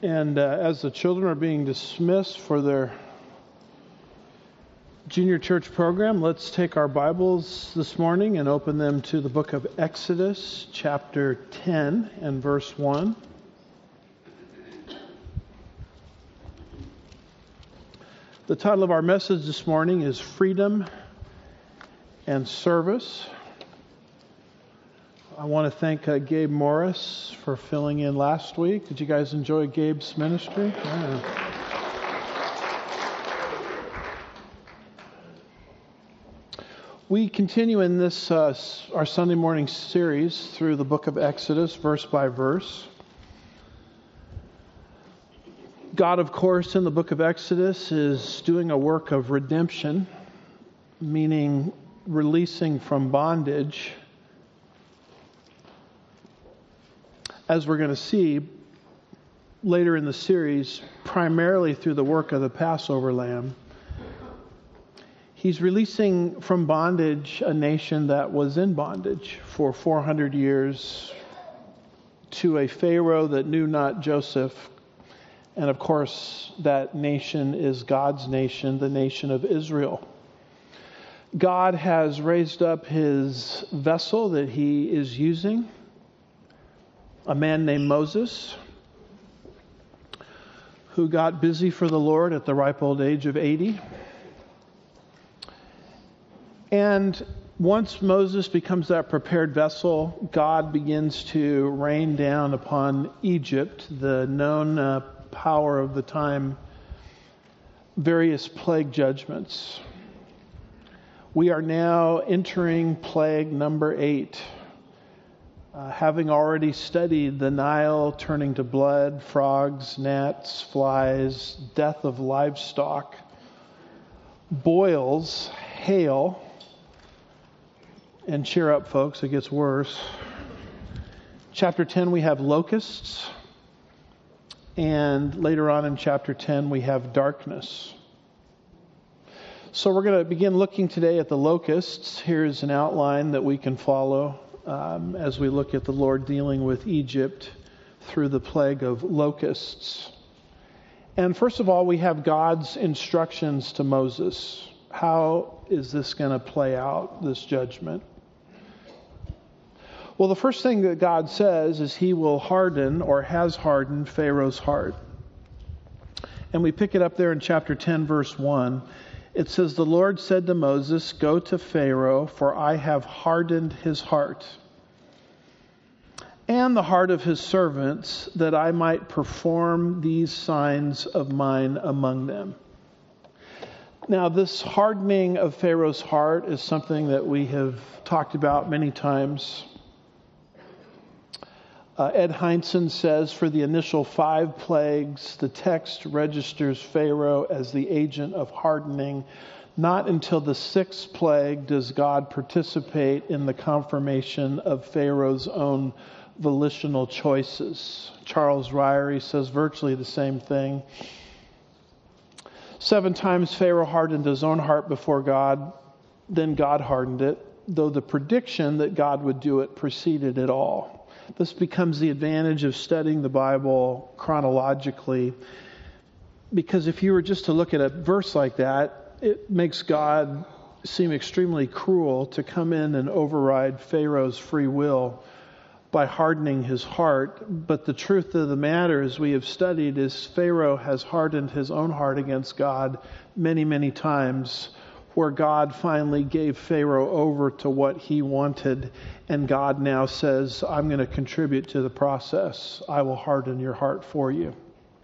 And as the children are being dismissed for their junior church program, let's take our Bibles this morning and open them to the book of Exodus, chapter 10 and verse 1. The title of our message this morning is Freedom and Service. I want to thank Gabe Morris for filling in last week. Did you guys enjoy Gabe's ministry? Yeah. We continue in this our Sunday morning series through the book of Exodus, verse by verse. God, of course, in the book of Exodus is doing a work of redemption, meaning releasing from bondage. As we're going to see later in the series, primarily through the work of the Passover lamb, He's releasing from bondage a nation that was in bondage for 400 years to a Pharaoh that knew not Joseph. And of course, that nation is God's nation, the nation of Israel. God has raised up His vessel that He is using, a man named Moses, who got busy for the Lord at the ripe old age of 80. And once Moses becomes that prepared vessel, God begins to rain down upon Egypt, the known power of the time, various plague judgments. We are now entering plague number 8. Having already studied the Nile turning to blood, frogs, gnats, flies, death of livestock, boils, hail, and cheer up, folks, it gets worse. Chapter 10, we have locusts, and later on in chapter 10, we have darkness. So we're going to begin looking today at the locusts. Here's an outline that we can follow as we look at the Lord dealing with Egypt through the plague of locusts. And first of all, we have God's instructions to Moses. How is this going to play out, this judgment? Well, the first thing that God says is He will harden or has hardened Pharaoh's heart. And we pick it up there in chapter 10, verse 1. It says, "The Lord said to Moses, 'Go to Pharaoh, for I have hardened his heart, and the heart of his servants, that I might perform these signs of mine among them.'" Now, this hardening of Pharaoh's heart is something that we have talked about many times. Ed Hindson says, for the initial 5 plagues, the text registers Pharaoh as the agent of hardening. Not until the 6th plague does God participate in the confirmation of Pharaoh's own volitional choices. Charles Ryrie says virtually the same thing. 7 times Pharaoh hardened his own heart before God, then God hardened it, though the prediction that God would do it preceded it all. This becomes the advantage of studying the Bible chronologically, because if you were just to look at a verse like that, it makes God seem extremely cruel to come in and override Pharaoh's free will by hardening his heart. But the truth of the matter, as we have studied, is Pharaoh has hardened his own heart against God many, many times, where God finally gave Pharaoh over to what he wanted, and God now says, I'm going to contribute to the process. I will harden your heart for you.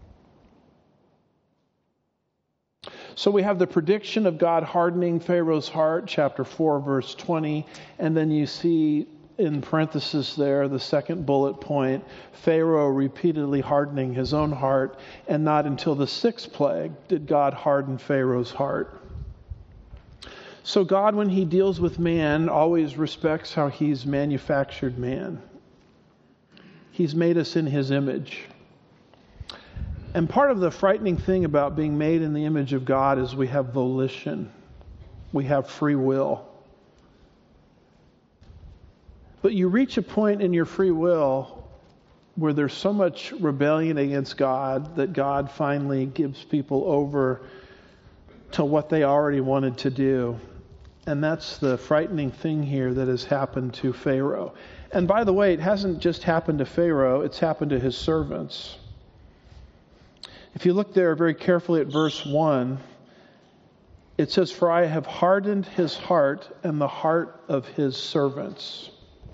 So we have the prediction of God hardening Pharaoh's heart, chapter 4, verse 20, and then you see in parenthesis there, the second bullet point, Pharaoh repeatedly hardening his own heart, and not until the 6th plague did God harden Pharaoh's heart. So God, when He deals with man, always respects how He's manufactured man. He's made us in His image. And part of the frightening thing about being made in the image of God is we have volition. We have free will. But you reach a point in your free will where there's so much rebellion against God that God finally gives people over to what they already wanted to do. And that's the frightening thing here that has happened to Pharaoh. And by the way, it hasn't just happened to Pharaoh, it's happened to his servants. If you look there very carefully at verse 1, it says, "For I have hardened his heart and the heart of his servants."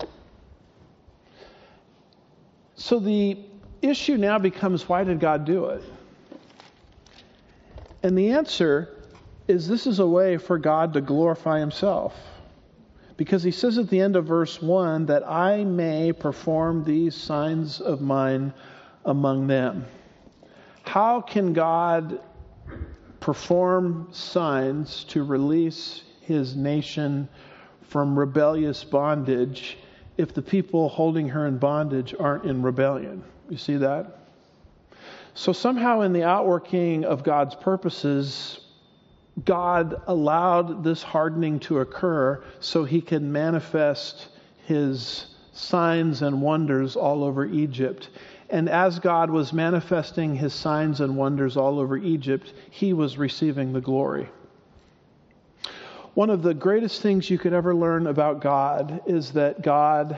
So the issue now becomes, why did God do it? And the answer is, this is a way for God to glorify himself. Because he says at the end of verse 1, that I may perform these signs of mine among them. How can God perform signs to release his nation from rebellious bondage if the people holding her in bondage aren't in rebellion? You see that? So somehow in the outworking of God's purposes, God allowed this hardening to occur so he can manifest his signs and wonders all over Egypt. And as God was manifesting his signs and wonders all over Egypt, he was receiving the glory. One of the greatest things you could ever learn about God is that God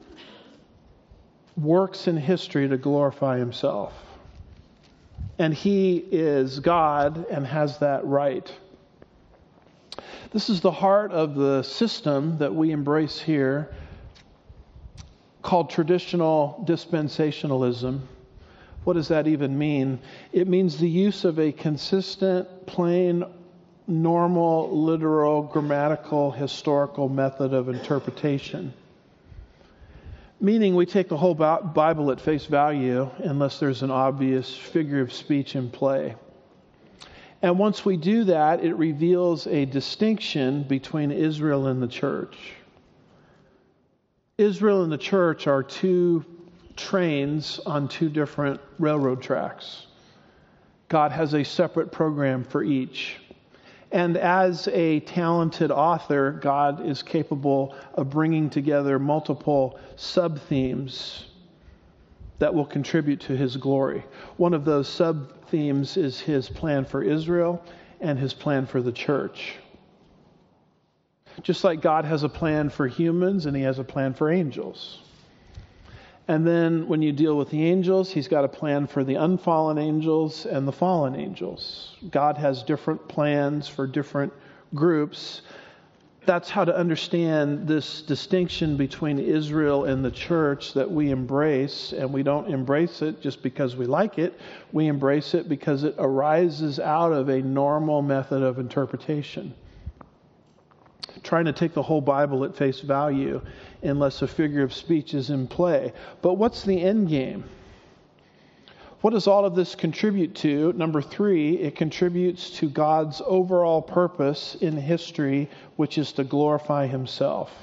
works in history to glorify himself. And he is God and has that right. This is the heart of the system that we embrace here, called traditional dispensationalism. What does that even mean? It means the use of a consistent, plain, normal, literal, grammatical, historical method of interpretation. Meaning we take the whole Bible at face value unless there's an obvious figure of speech in play. And once we do that, it reveals a distinction between Israel and the church. Israel and the church are two trains on two different railroad tracks. God has a separate program for each. And as a talented author, God is capable of bringing together multiple sub-themes that will contribute to his glory. One of those sub-themes is his plan for Israel and his plan for the church. Just like God has a plan for humans and he has a plan for angels. And then when you deal with the angels, he's got a plan for the unfallen angels and the fallen angels. God has different plans for different groups. That's how to understand this distinction between Israel and the church that we embrace. And we don't embrace it just because we like it. We embrace it because it arises out of a normal method of interpretation. Trying to take the whole Bible at face value unless a figure of speech is in play. But what's the end game? What does all of this contribute to? Number 3, it contributes to God's overall purpose in history, which is to glorify himself.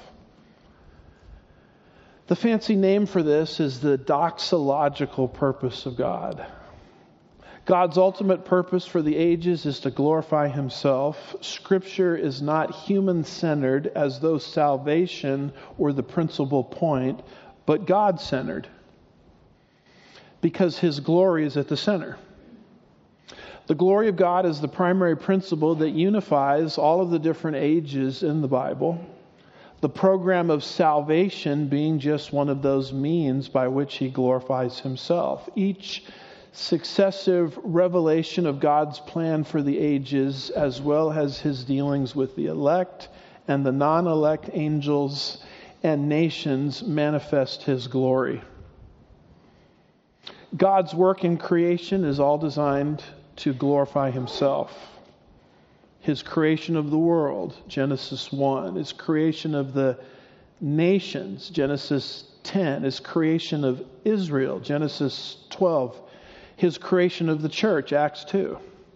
The fancy name for this is the doxological purpose of God. God's ultimate purpose for the ages is to glorify himself. Scripture is not human-centered as though salvation were the principal point, but God-centered, because his glory is at the center. The glory of God is the primary principle that unifies all of the different ages in the Bible. The program of salvation being just one of those means by which he glorifies himself. Each successive revelation of God's plan for the ages, as well as his dealings with the elect and the non-elect angels and nations, manifest his glory. God's work in creation is all designed to glorify himself. His creation of the world, Genesis 1. His creation of the nations, Genesis 10. His creation of Israel, Genesis 12. His creation of the church, Acts 2.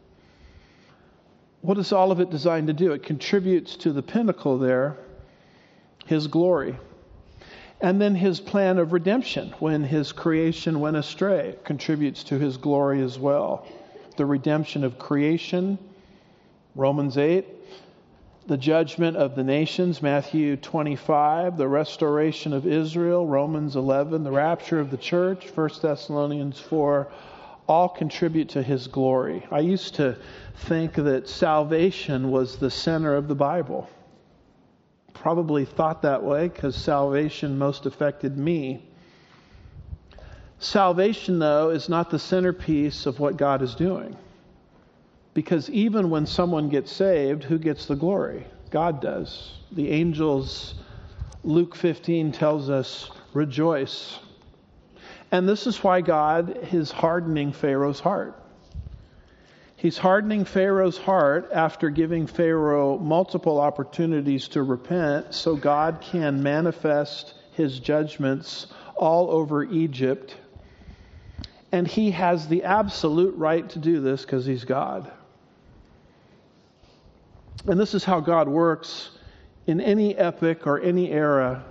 What is all of it designed to do? It contributes to the pinnacle there, his glory. And then his plan of redemption, when his creation went astray, contributes to his glory as well. The redemption of creation, Romans 8. the judgment of the nations, Matthew 25, the restoration of Israel, Romans 11, the rapture of the church, 1 Thessalonians 4, all contribute to his glory. I used to think that salvation was the center of the Bible. Probably thought that way because salvation most affected me. Salvation, though, is not the centerpiece of what God is doing. Because even when someone gets saved, who gets the glory? God does. The angels, Luke 15 tells us, rejoice. And this is why God is hardening Pharaoh's heart. He's hardening Pharaoh's heart after giving Pharaoh multiple opportunities to repent so God can manifest his judgments all over Egypt. And he has the absolute right to do this because he's God. And this is how God works in any epoch or any era,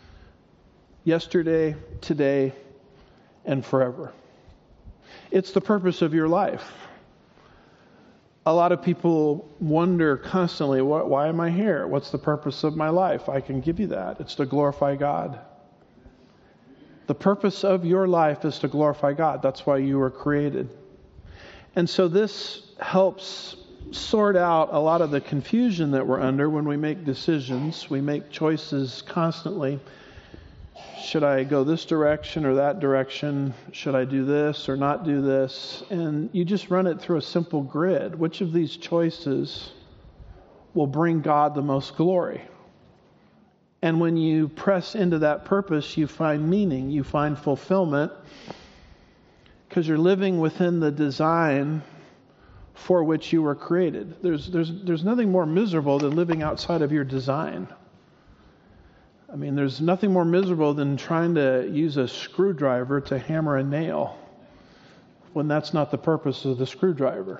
yesterday, today, and forever. It's the purpose of your life. A lot of people wonder constantly, why am I here? What's the purpose of my life? I can give you that. It's to glorify God. The purpose of your life is to glorify God. That's why you were created. And so this helps sort out a lot of the confusion that we're under when we make decisions. We make choices constantly. Should I go this direction or that direction? Should I do this or not do this? And you just run it through a simple grid. Which of these choices will bring God the most glory? And when you press into that purpose, you find meaning, you find fulfillment, because you're living within the design for which you were created. There's nothing more miserable than living outside of your design. I mean, there's nothing more miserable than trying to use a screwdriver to hammer a nail when that's not the purpose of the screwdriver.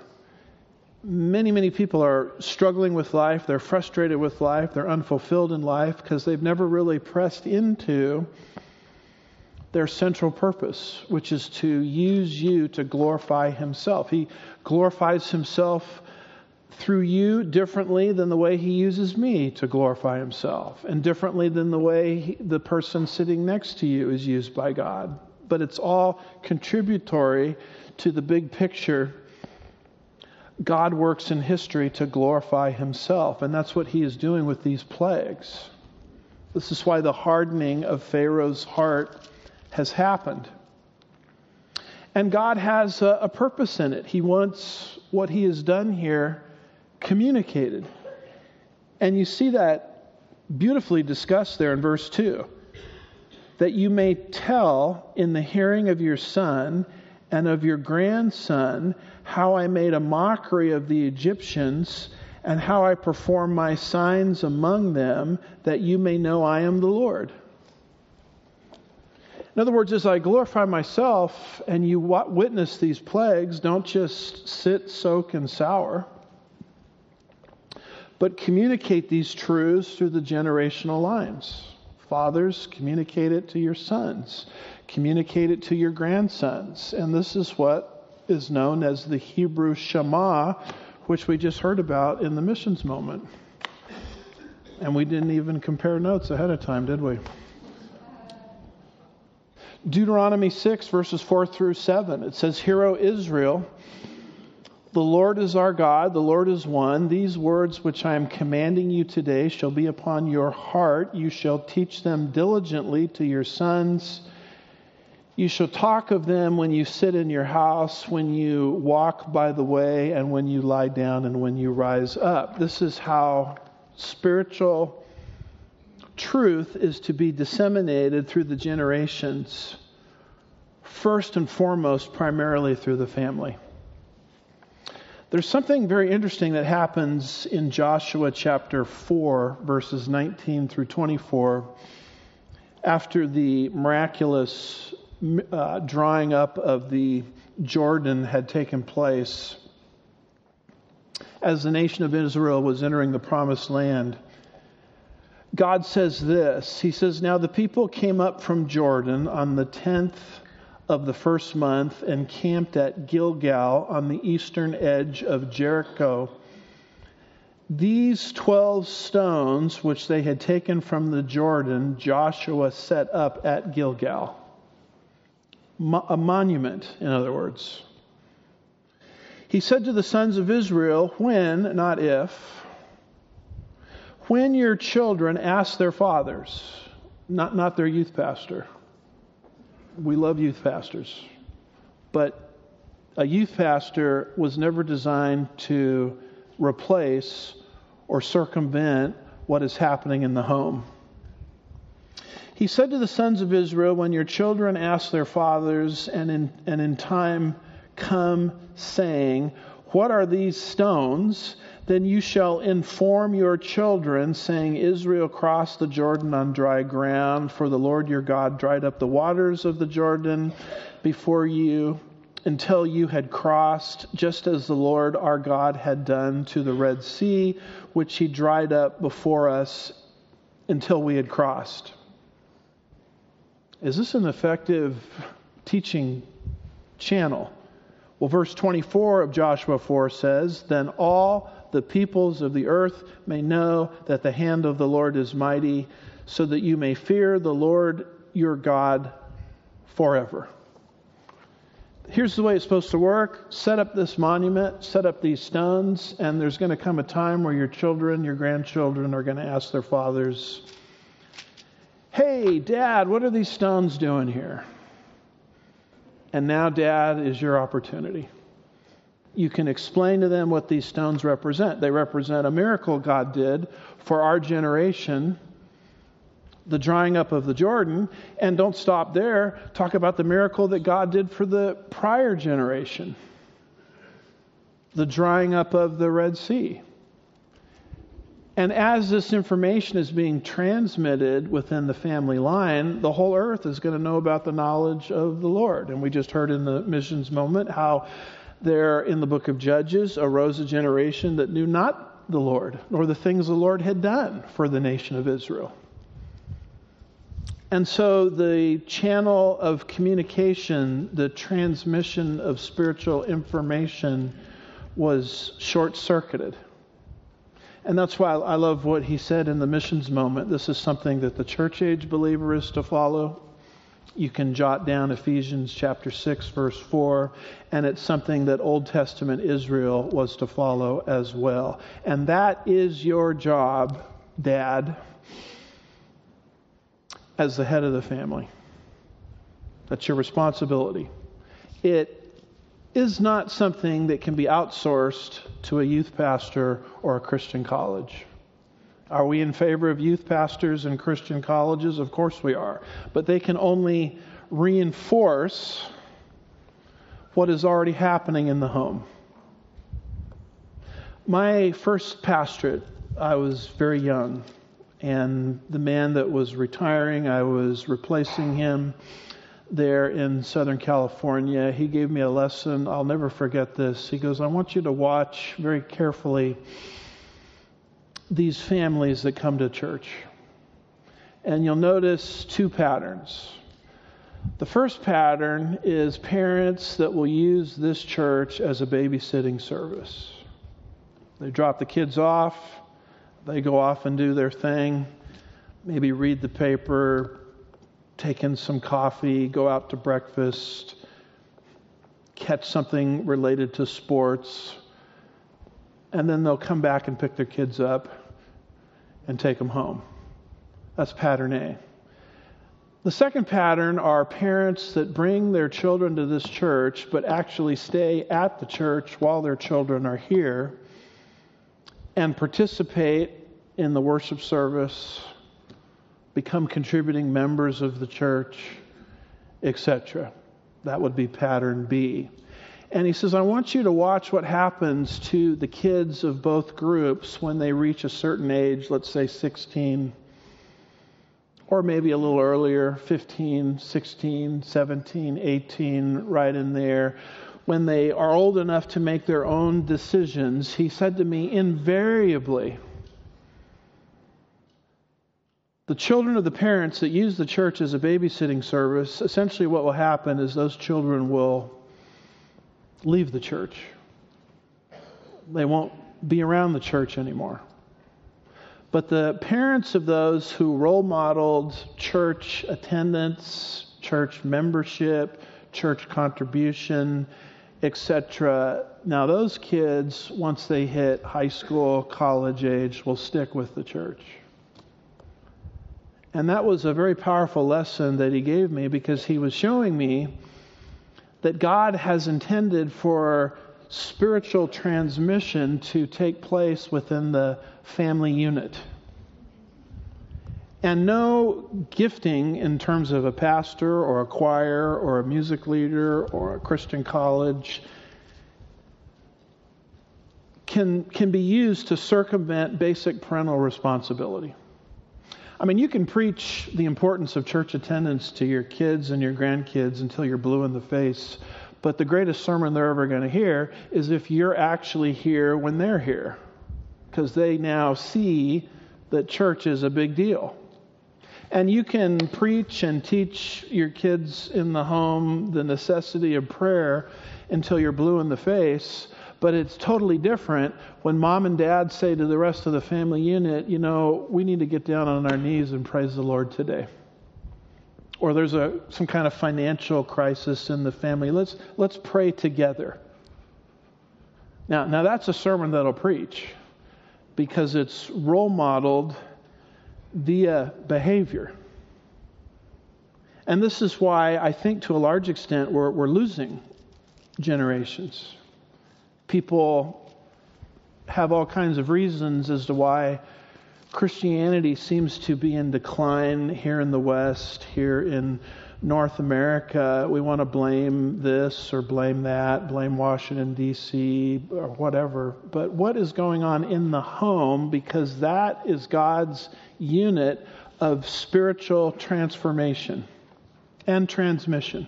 Many people are struggling with life. They're frustrated with life. They're unfulfilled in life because they've never really pressed into their central purpose, which is to use you to glorify himself. He glorifies himself through you differently than the way he uses me to glorify himself, and differently than the way the person sitting next to you is used by God. But it's all contributory to the big picture. God works in history to glorify himself, and that's what he is doing with these plagues. This is why the hardening of Pharaoh's heart has happened. And God has a purpose in it. He wants what he has done here communicated. And you see that beautifully discussed there in verse 2. That you may tell in the hearing of your son and of your grandson how I made a mockery of the Egyptians and how I perform my signs among them, that you may know I am the Lord. In other words, as I glorify myself and you witness these plagues, don't just sit, soak, and sour, but communicate these truths through the generational lines. Fathers, communicate it to your sons. Communicate it to your grandsons. And this is what is known as the Hebrew Shema, which we just heard about in the missions moment. And we didn't even compare notes ahead of time, did we? Deuteronomy 6, verses 4 through 7. It says, "Hear, O Israel, the Lord is our God, the Lord is one. These words which I am commanding you today shall be upon your heart. You shall teach them diligently to your sons. You shall talk of them when you sit in your house, when you walk by the way, and when you lie down, and when you rise up." This is how spiritual truth is to be disseminated through the generations. First and foremost, primarily through the family. There's something very interesting that happens in Joshua chapter 4, verses 19 through 24, after the miraculous drying up of the Jordan had taken place. As the nation of Israel was entering the promised land, God says this. He says, "Now the people came up from Jordan on the 10th of the first month and camped at Gilgal on the eastern edge of Jericho. These 12 stones, which they had taken from the Jordan, Joshua set up at Gilgal. A monument, in other words. He said to the sons of Israel, when, not if, when your children ask their fathers, not their youth pastor. We love youth pastors. But a youth pastor was never designed to replace or circumvent what is happening in the home. He said to the sons of Israel, when your children ask their fathers, and in time come saying, what are these stones? Then you shall inform your children, saying, Israel crossed the Jordan on dry ground, for the Lord your God dried up the waters of the Jordan before you until you had crossed, just as the Lord our God had done to the Red Sea, which he dried up before us until we had crossed. Is this an effective teaching channel? Well, verse 24 of Joshua 4 says, then all the peoples of the earth may know that the hand of the Lord is mighty, so that you may fear the Lord your God forever. Here's the way it's supposed to work. Set up this monument, set up these stones, and there's going to come a time where your children, your grandchildren are going to ask their fathers, hey, Dad, what are these stones doing here? And now, Dad, is your opportunity. You can explain to them what these stones represent. They represent a miracle God did for our generation, the drying up of the Jordan. And don't stop there. Talk about the miracle that God did for the prior generation, the drying up of the Red Sea. And as this information is being transmitted within the family line, the whole earth is going to know about the knowledge of the Lord. And we just heard in the missions moment how there in the book of Judges arose a generation that knew not the Lord, nor the things the Lord had done for the nation of Israel. And so the channel of communication, the transmission of spiritual information was short-circuited. And that's why I love what he said in the missions moment. This is something that the church age believer is to follow. You can jot down Ephesians chapter 6, verse 4, and it's something that Old Testament Israel was to follow as well. And that is your job, Dad, as the head of the family. That's your responsibility. It is not something that can be outsourced to a youth pastor or a Christian college. Are we in favor of youth pastors and Christian colleges? Of course we are. But they can only reinforce what is already happening in the home. My first pastorate, I was very young. And the man that was retiring, I was replacing him there in Southern California. He gave me a lesson. I'll never forget this. He goes, I want you to watch very carefully these families that come to church. And you'll notice two patterns. The first pattern is parents that will use this church as a babysitting service. They drop the kids off. They go off and do their thing. Maybe read the paper, take in some coffee, go out to breakfast, catch something related to sports, and then they'll come back and pick their kids up and take them home. That's pattern A. The second pattern are parents that bring their children to this church but actually stay at the church while their children are here and participate in the worship service, become contributing members of the church, etc. That would be pattern B. And he says, I want you to watch what happens to the kids of both groups when they reach a certain age, let's say 16, or maybe a little earlier, 15, 16, 17, 18, right in there. When they are old enough to make their own decisions, he said to me, invariably, the children of the parents that use the church as a babysitting service, essentially what will happen is those children will leave the church. They won't be around the church anymore. But the parents of those who role modeled church attendance, church membership, church contribution, etc., now those kids, once they hit high school, college age, will stick with the church. And that was a very powerful lesson that he gave me, because he was showing me that God has intended for spiritual transmission to take place within the family unit. And no gifting in terms of a pastor or a choir or a music leader or a Christian college can be used to circumvent basic parental responsibility. I mean, you can preach the importance of church attendance to your kids and your grandkids until you're blue in the face, but the greatest sermon they're ever going to hear is if you're actually here when they're here, because they now see that church is a big deal. And you can preach and teach your kids in the home the necessity of prayer until you're blue in the face, but it's totally different when mom and dad say to the rest of the family unit, we need to get down on our knees and praise the Lord today. Or there's some kind of financial crisis in the family. Let's pray together. Now that's a sermon that'll preach, because it's role modeled via behavior. And this is why I think to a large extent we're losing generations. People have all kinds of reasons as to why Christianity seems to be in decline here in the West, here in North America. We want to blame this or blame that, blame Washington, D.C., or whatever. But what is going on in the home? Because that is God's unit of spiritual transformation and transmission.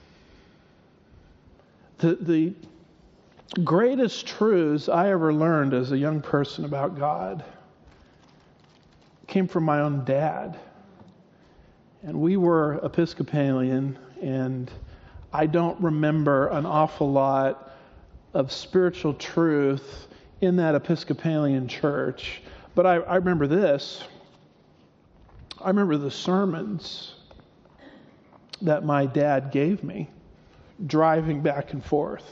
The greatest truths I ever learned as a young person about God came from my own dad. And we were Episcopalian, and I don't remember an awful lot of spiritual truth in that Episcopalian church. But I remember this. I remember the sermons that my dad gave me driving back and forth.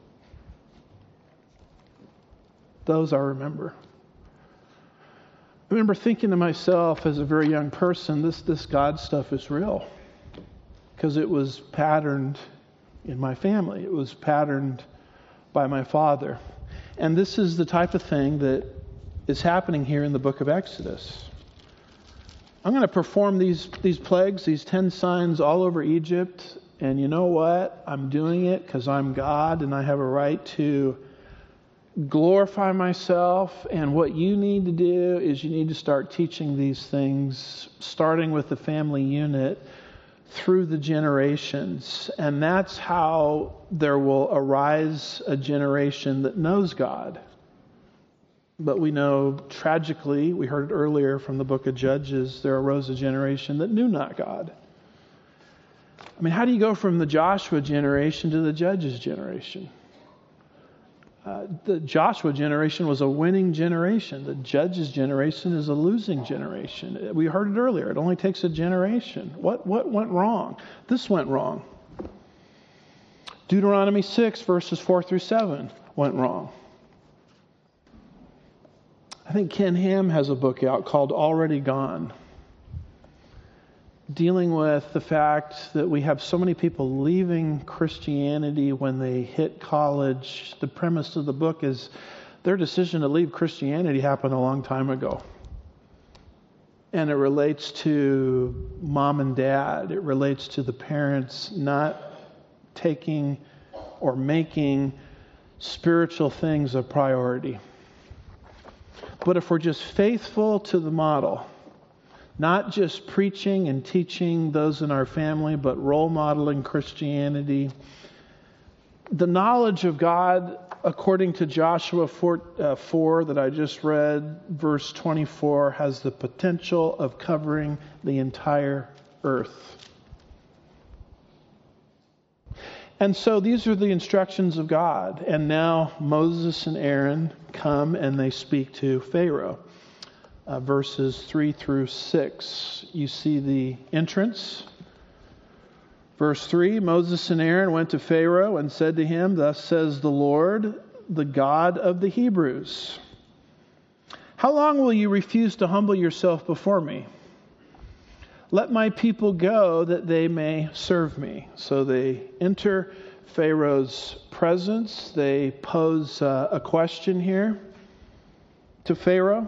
Those I remember. I remember thinking to myself as a very young person, this God stuff is real. Because it was patterned in my family. It was patterned by my father. And this is the type of thing that is happening here in the book of Exodus. I'm going to perform these plagues, these 10 signs all over Egypt. And you know what? I'm doing it because I'm God and I have a right to glorify myself. And what you need to do is you need to start teaching these things, starting with the family unit, through the generations. And that's how there will arise a generation that knows God. But we know, tragically, we heard it earlier from the book of Judges, there arose a generation that knew not God. I mean, how do you go from the Joshua generation to the Judges generation? The Joshua generation was a winning generation. The Judges generation is a losing generation. We heard it earlier. It only takes a generation. What went wrong? This went wrong. Deuteronomy 6, verses 4 through 7 went wrong. I think Ken Ham has a book out called Already Gone, dealing with the fact that we have so many people leaving Christianity when they hit college. The premise of the book is their decision to leave Christianity happened a long time ago. And it relates to mom and dad. It relates to the parents not taking or making spiritual things a priority. But if we're just faithful to the model, not just preaching and teaching those in our family, but role modeling Christianity, the knowledge of God, according to Joshua 4 that I just read, verse 24, has the potential of covering the entire earth. And so these are the instructions of God. And now Moses and Aaron come and they speak to Pharaoh. Verses 3 through 6. You see the entrance. Verse 3, Moses and Aaron went to Pharaoh and said to him, "Thus says the Lord, the God of the Hebrews, how long will you refuse to humble yourself before me? Let my people go that they may serve me." So they enter Pharaoh's presence. They pose a question here to Pharaoh.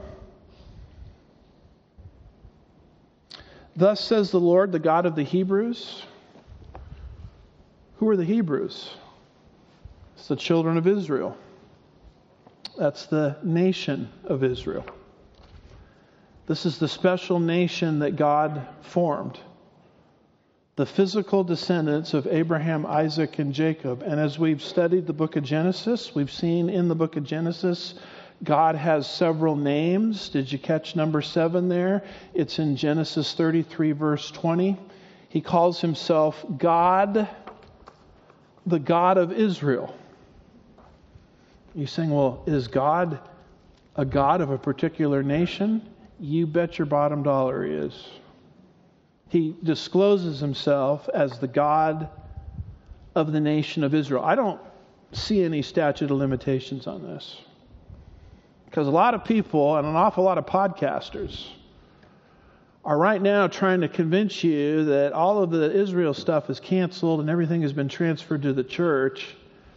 "Thus says the Lord, the God of the Hebrews." Who are the Hebrews? It's the children of Israel. That's the nation of Israel. This is the special nation that God formed. The physical descendants of Abraham, Isaac, and Jacob. And as we've studied the book of Genesis, we've seen in the book of Genesis, God has several names. Did you catch number 7 there? It's in Genesis 33, verse 20. He calls himself God, the God of Israel. You're saying, well, is God a God of a particular nation? You bet your bottom dollar he is. He discloses himself as the God of the nation of Israel. I don't see any statute of limitations on this. Because a lot of people and an awful lot of podcasters are right now trying to convince you that all of the Israel stuff is canceled and everything has been transferred to the church.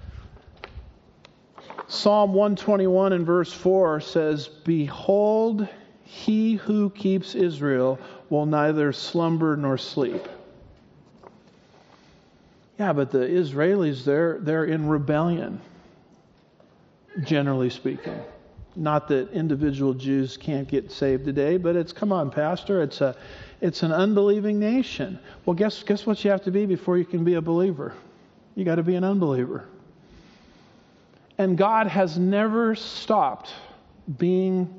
Psalm 121 and verse 4 says, "Behold, he who keeps Israel will neither slumber nor sleep." Yeah, but the Israelis, they're in rebellion, generally speaking. Not that individual Jews can't get saved today, but it's, come on, Pastor, it's an unbelieving nation. Well, guess what you have to be before you can be a believer? You got to be an unbeliever. And God has never stopped being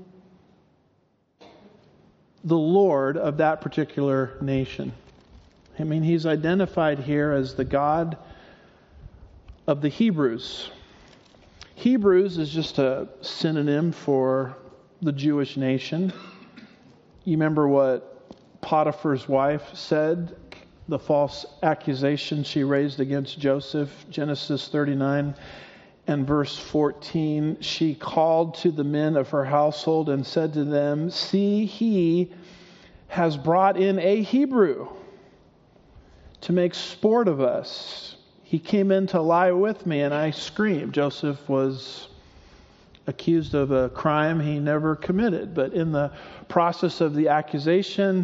the Lord of that particular nation. I mean, he's identified here as the God of the Hebrews. Hebrews is just a synonym for the Jewish nation. You remember what Potiphar's wife said? The false accusation she raised against Joseph, Genesis 39 and verse 14. She called to the men of her household and said to them, "See, he has brought in a Hebrew to make sport of us. He came in to lie with me, and I screamed." Joseph was accused of a crime he never committed. But in the process of the accusation,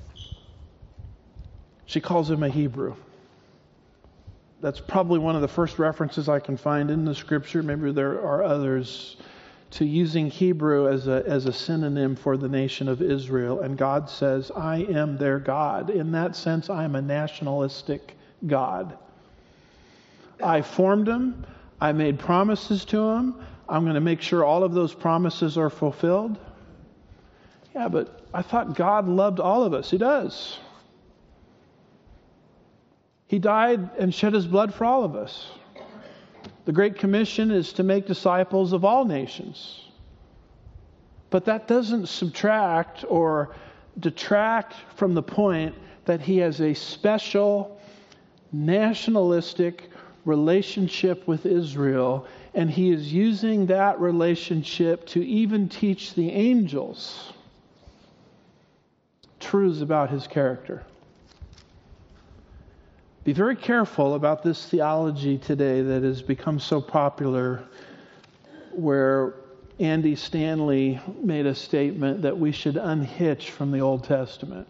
she calls him a Hebrew. That's probably one of the first references I can find in the Scripture. Maybe there are others to using Hebrew as a synonym for the nation of Israel. And God says, "I am their God." In that sense, I am a nationalistic God. I formed them. I made promises to them. I'm going to make sure all of those promises are fulfilled. Yeah, but I thought God loved all of us. He does. He died and shed his blood for all of us. The Great Commission is to make disciples of all nations. But that doesn't subtract or detract from the point that he has a special nationalistic relationship with Israel, and he is using that relationship to even teach the angels truths about his character. Be very careful about this theology today that has become so popular, where Andy Stanley made a statement that we should unhitch from the Old Testament.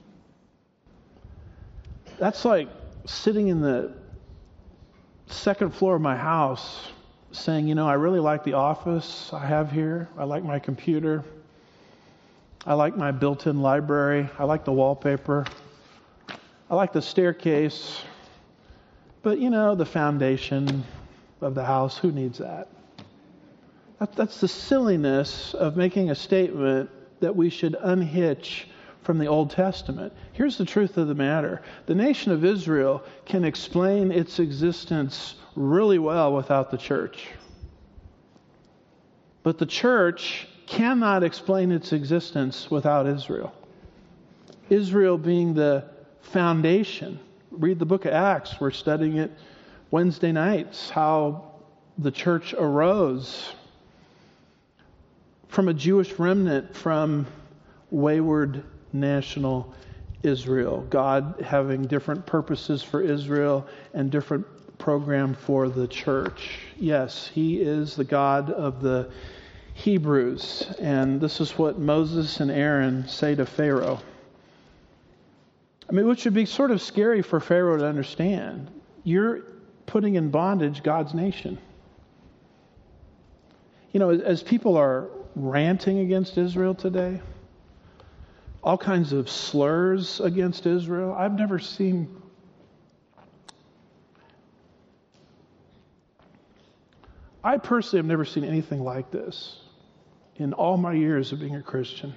That's like sitting in the second floor of my house saying, I really like the office I have here. I like my computer. I like my built-in library. I like the wallpaper. I like the staircase. But, the foundation of the house, who needs that? That's the silliness of making a statement that we should unhitch from the Old Testament. Here's the truth of the matter. The nation of Israel can explain its existence really well without the church. But the church cannot explain its existence without Israel. Israel being the foundation. Read the book of Acts. We're studying it Wednesday nights, how the church arose from a Jewish remnant from wayward national Israel. God having different purposes for Israel and different program for the church. Yes, He is the God of the Hebrews. And this is what Moses and Aaron say to Pharaoh. I mean, which would be sort of scary for Pharaoh to understand. You're putting in bondage God's nation. You know, as people are ranting against Israel today, all kinds of slurs against Israel, I personally have never seen anything like this in all my years of being a Christian.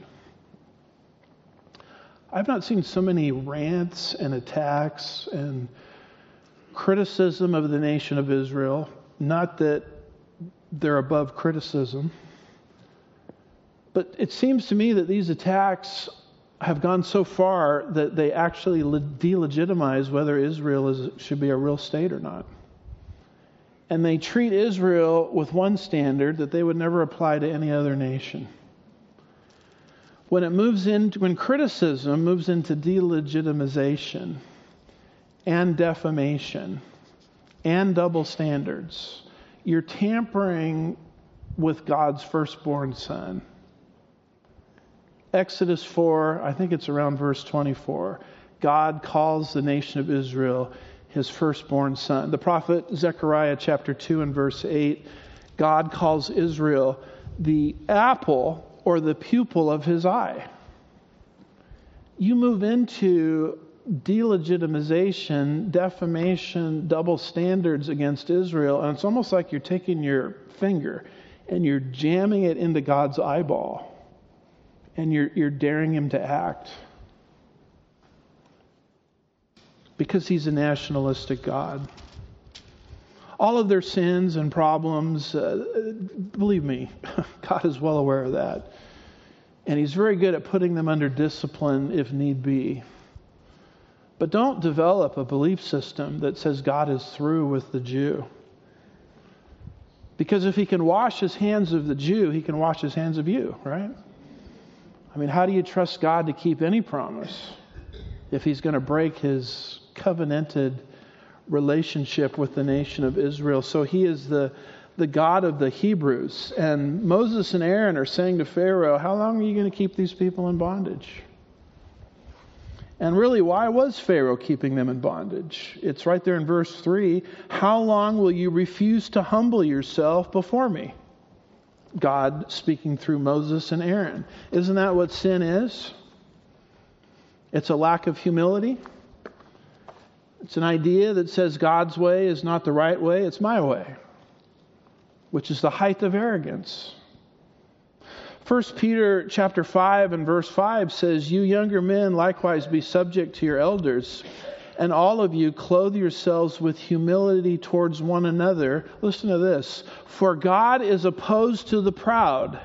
I've not seen so many rants and attacks and criticism of the nation of Israel. Not that they're above criticism, but it seems to me that these attacks have gone so far that they actually delegitimize whether Israel should be a real state or not. And they treat Israel with one standard that they would never apply to any other nation. When criticism moves into delegitimization and defamation and double standards, you're tampering with God's firstborn son. Exodus 4, I think it's around verse 24. God calls the nation of Israel His firstborn son. The prophet Zechariah chapter 2 and verse 8, God calls Israel the apple or the pupil of His eye. You move into delegitimization, defamation, double standards against Israel, and it's almost like you're taking your finger and you're jamming it into God's eyeball, and you're daring Him to act. Because He's a nationalistic God. All of their sins and problems, believe me, God is well aware of that. And He's very good at putting them under discipline if need be. But don't develop a belief system that says God is through with the Jew. Because if He can wash His hands of the Jew, He can wash His hands of you, right? I mean, how do you trust God to keep any promise if He's going to break His covenanted relationship with the nation of Israel? So He is the God of the Hebrews. And Moses and Aaron are saying to Pharaoh, how long are you going to keep these people in bondage? And really, why was Pharaoh keeping them in bondage? It's right there in verse 3. How long will you refuse to humble yourself before me? God speaking through Moses and Aaron. Isn't that what sin is? It's a lack of humility. It's an idea that says God's way is not the right way, it's my way, which is the height of arrogance. 1 Peter chapter 5 and verse 5 says, you younger men likewise be subject to your elders, and all of you clothe yourselves with humility towards one another. Listen to this. For God is opposed to the proud,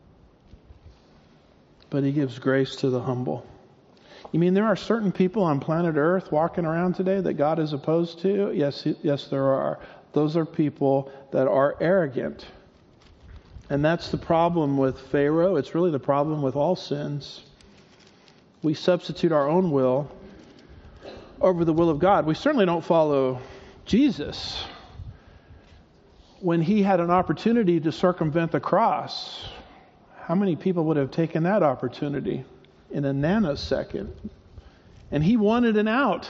but He gives grace to the humble. You mean there are certain people on planet Earth walking around today that God is opposed to? Yes, there are. Those are people that are arrogant. And that's the problem with Pharaoh. It's really the problem with all sins. We substitute our own will over the will of God. We certainly don't follow Jesus when He had an opportunity to circumvent the cross. How many people would have taken that opportunity in a nanosecond? And He wanted an out.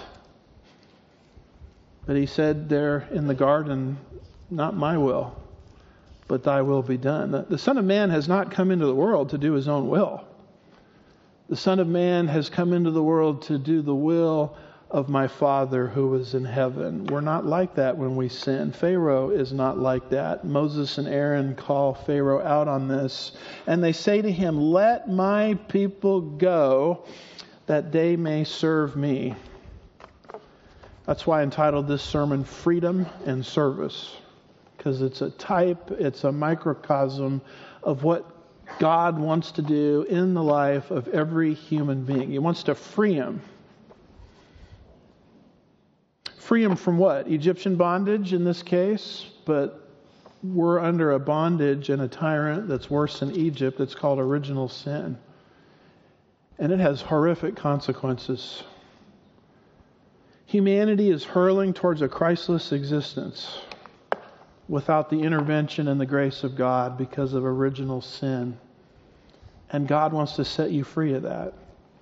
But He said there in the garden, not my will, but thy will be done. The Son of Man has not come into the world to do His own will. The Son of Man has come into the world to do the will of my Father who is in heaven. We're not like that when we sin. Pharaoh is not like that. Moses and Aaron call Pharaoh out on this. And they say to him, let my people go that they may serve me. That's why I entitled this sermon, Freedom and Service, because it's a type, it's a microcosm of what God wants to do in the life of every human being. He wants to free him. Free him from what? Egyptian bondage in this case, but we're under a bondage and a tyrant that's worse than Egypt. It's called original sin. And it has horrific consequences. Humanity is hurling towards a Christless existence without the intervention and the grace of God because of original sin. And God wants to set you free of that.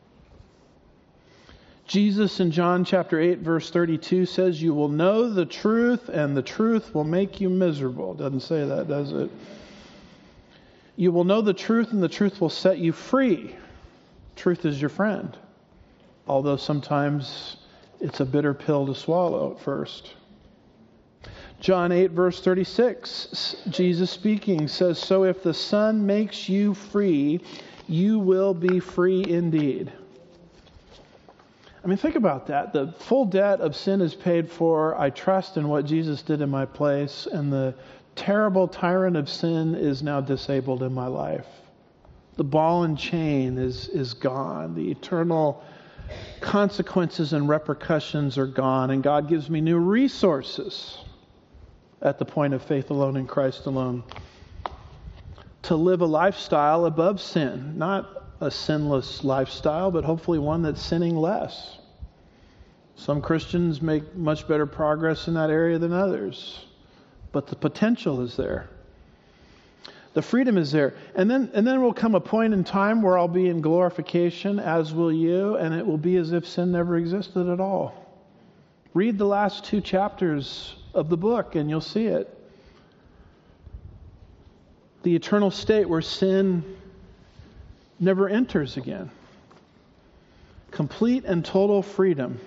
Jesus in John chapter 8 verse 32 says, you will know the truth and the truth will make you miserable. Doesn't say that, does it? You will know the truth and the truth will set you free. Truth is your friend. Although sometimes it's a bitter pill to swallow at first. John 8 verse 36, Jesus speaking says, so if the Son makes you free, you will be free indeed. I mean, think about that. The full debt of sin is paid for. I trust in what Jesus did in my place, and the terrible tyrant of sin is now disabled in my life. The ball and chain is gone. The eternal consequences and repercussions are gone, and God gives me new resources at the point of faith alone in Christ alone to live a lifestyle above sin, not a sinless lifestyle, but hopefully one that's sinning less. Some Christians make much better progress in that area than others, but the potential is there. The freedom is there. And then will come a point in time where I'll be in glorification, as will you, and it will be as if sin never existed at all. Read the last 2 chapters of the book and you'll see it. The eternal state where sin never enters again. Complete and total freedom.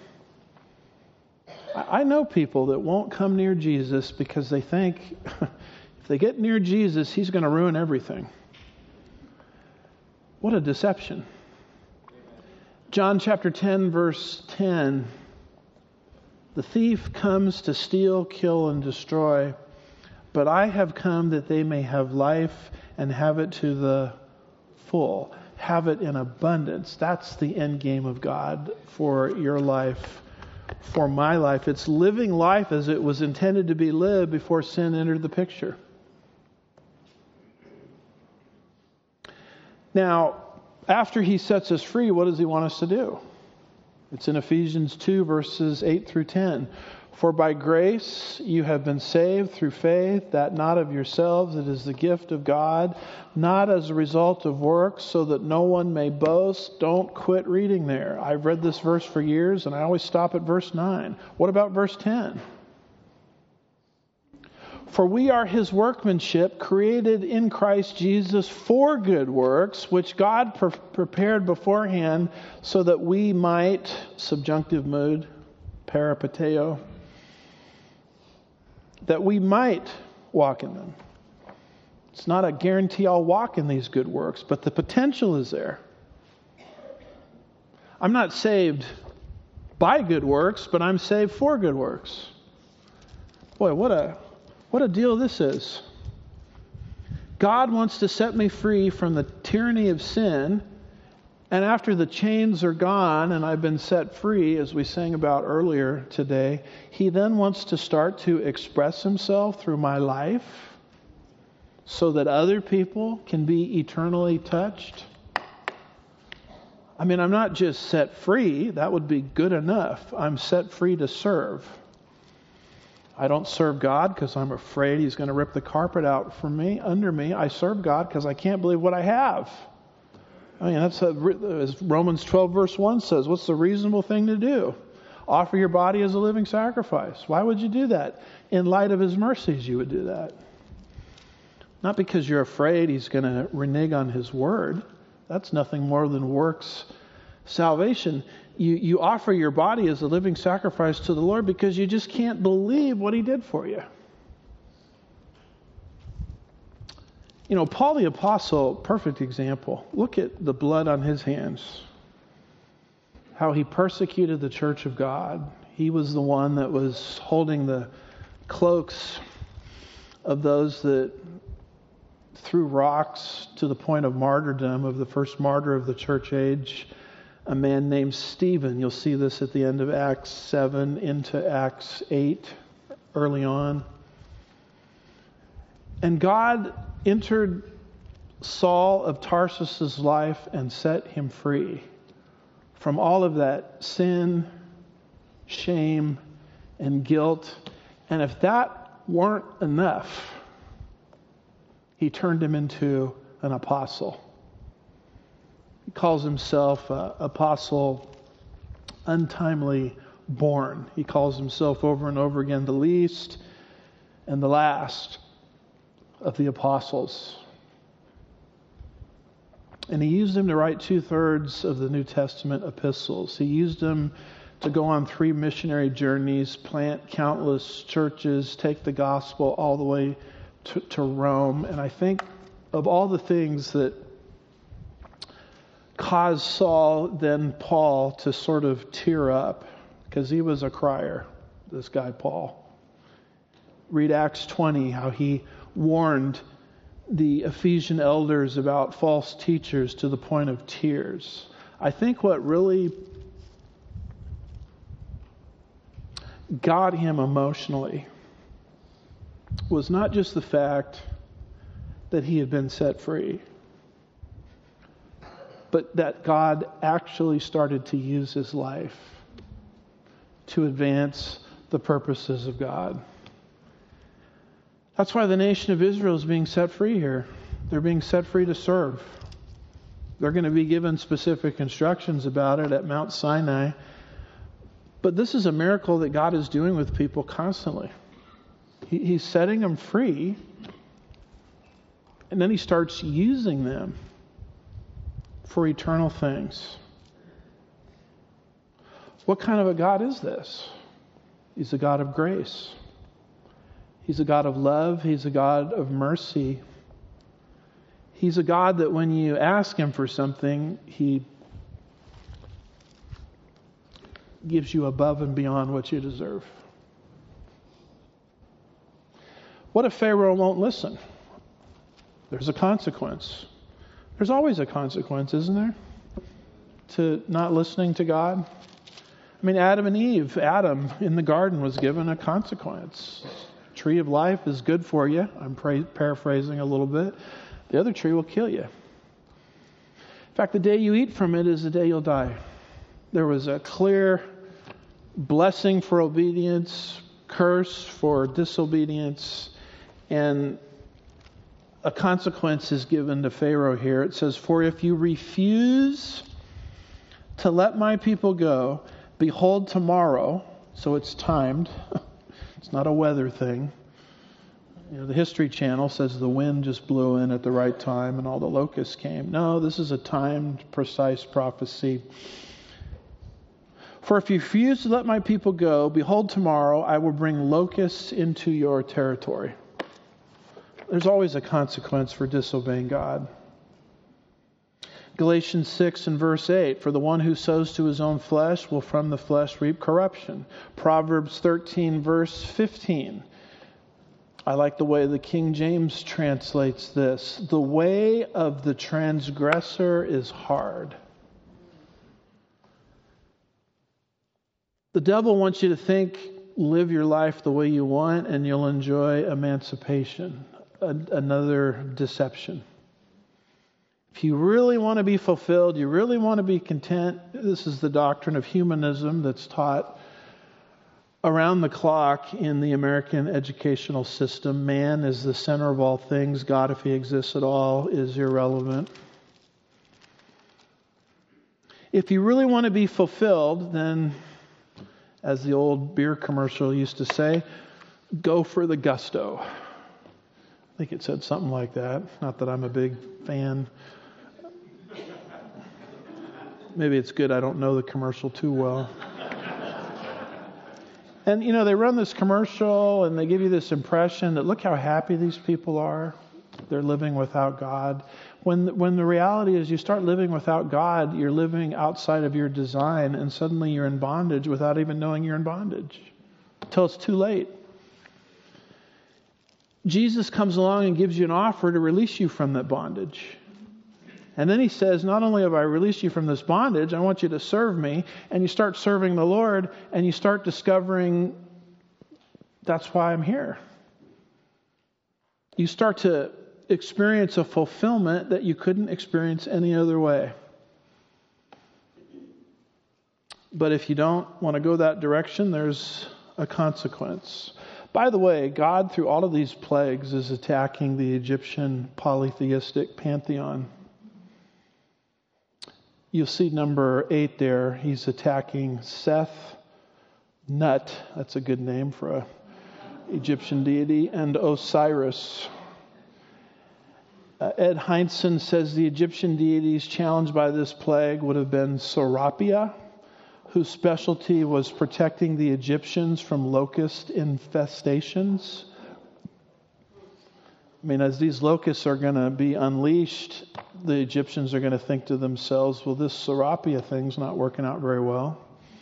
I know people that won't come near Jesus because they think if they get near Jesus, he's going to ruin everything. What a deception. John chapter 10, verse 10. The thief comes to steal, kill, and destroy. But I have come that they may have life and have it to the full. Have it in abundance. That's the end game of God for your life, for my life. It's living life as it was intended to be lived before sin entered the picture. Now, after he sets us free, what does he want us to do? It's in Ephesians 2, verses 8 through 10. For by grace you have been saved through faith, that not of yourselves, it is the gift of God, not as a result of works, so that no one may boast. Don't quit reading there. I've read this verse for years, and I always stop at verse 9. What about verse 10? For we are his workmanship, created in Christ Jesus for good works, which God prepared beforehand so that we might, subjunctive mood, peripateo, that we might walk in them. It's not a guarantee I'll walk in these good works, but the potential is there. I'm not saved by good works, but I'm saved for good works. Boy, what a deal this is. God wants to set me free from the tyranny of sin, and after the chains are gone and I've been set free, as we sang about earlier today, he then wants to start to express himself through my life so that other people can be eternally touched. I mean, I'm not just set free. That would be good enough. I'm set free to serve. I don't serve God because I'm afraid he's going to rip the carpet out from me, under me. I serve God because I can't believe what I have. I mean, that's as Romans 12 verse 1 says, what's the reasonable thing to do? Offer your body as a living sacrifice. Why would you do that? In light of his mercies, you would do that. Not because you're afraid he's going to renege on his word. That's nothing more than works salvation. You offer your body as a living sacrifice to the Lord because you just can't believe what he did for you. You know, Paul the Apostle, perfect example. Look at the blood on his hands. how he persecuted the church of God. He was the one that was holding the cloaks of those that threw rocks to the point of martyrdom, of the first martyr of the church age, a man named Stephen. You'll see this at the end of Acts 7 into Acts 8, early on. And God entered Saul of Tarsus's life and set him free from all of that sin, shame, and guilt. And if that weren't enough, he turned him into an apostle. He calls himself apostle untimely born. He calls himself over and over again the least and the last of the apostles. And he used him to write 2/3 of the New Testament epistles. He used him to go on 3 missionary journeys, plant countless churches, take the gospel all the way to Rome. And I think of all the things that caused Saul, then Paul, to sort of tear up, because he was a crier, this guy Paul. Read Acts 20, how he warned the Ephesian elders about false teachers to the point of tears. I think what really got him emotionally was not just the fact that he had been set free, but that God actually started to use his life to advance the purposes of God. That's why the nation of Israel is being set free here. They're being set free to serve. They're going to be given specific instructions about it at Mount Sinai. But this is a miracle that God is doing with people constantly. He's setting them free, and then he starts using them for eternal things. What kind of a God is this? He's a God of grace. He's a God of love. He's a God of mercy. He's a God that when you ask him for something, he gives you above and beyond what you deserve. What if Pharaoh won't listen? There's a consequence. There's always a consequence, isn't there? To not listening to God. I mean, Adam and Eve, Adam in the garden was given a consequence. Tree of life is good for you. I'm paraphrasing a little bit. The other tree will kill you. In fact, the day you eat from it is the day you'll die. There was a clear blessing for obedience, curse for disobedience, and a consequence is given to Pharaoh here. It says, "For if you refuse to let my people go, behold tomorrow," so it's timed. It's not a weather thing. You know, the History Channel says the wind just blew in at the right time and all the locusts came. No, this is a timed, precise prophecy. "For if you refuse to let my people go, behold tomorrow I will bring locusts into your territory." There's always a consequence for disobeying God. Galatians 6 and verse 8, "For the one who sows to his own flesh will from the flesh reap corruption." Proverbs 13 verse 15. I like the way the King James translates this. "The way of the transgressor is hard." The devil wants you to think, live your life the way you want, and you'll enjoy emancipation. Another deception. If you really want to be fulfilled, you really want to be content, this is the doctrine of humanism that's taught around the clock in the American educational system. Man is the center of all things. God, if he exists at all, is irrelevant. If you really want to be fulfilled, then, as the old beer commercial used to say, go for the gusto. I think it said something like that. Not that I'm a big fan. Maybe it's good I don't know the commercial too well. And, you know, they run this commercial and they give you this impression that look how happy these people are. They're living without God. When the reality is you start living without God, you're living outside of your design, and suddenly you're in bondage without even knowing you're in bondage until it's too late. Jesus comes along and gives you an offer to release you from that bondage. And then he says, not only have I released you from this bondage, I want you to serve me. And you start serving the Lord, and you start discovering that's why I'm here. You start to experience a fulfillment that you couldn't experience any other way. But if you don't want to go that direction, there's a consequence. By the way, God, through all of these plagues, is attacking the Egyptian polytheistic pantheon. You'll see number 8 there. He's attacking Seth, Nut, that's a good name for an Egyptian deity, and Osiris. Ed Heinzen says the Egyptian deities challenged by this plague would have been Serapia, whose specialty was protecting the Egyptians from locust infestations. I mean, as these locusts are going to be unleashed, the Egyptians are going to think to themselves, well, this Serapia thing's not working out very well.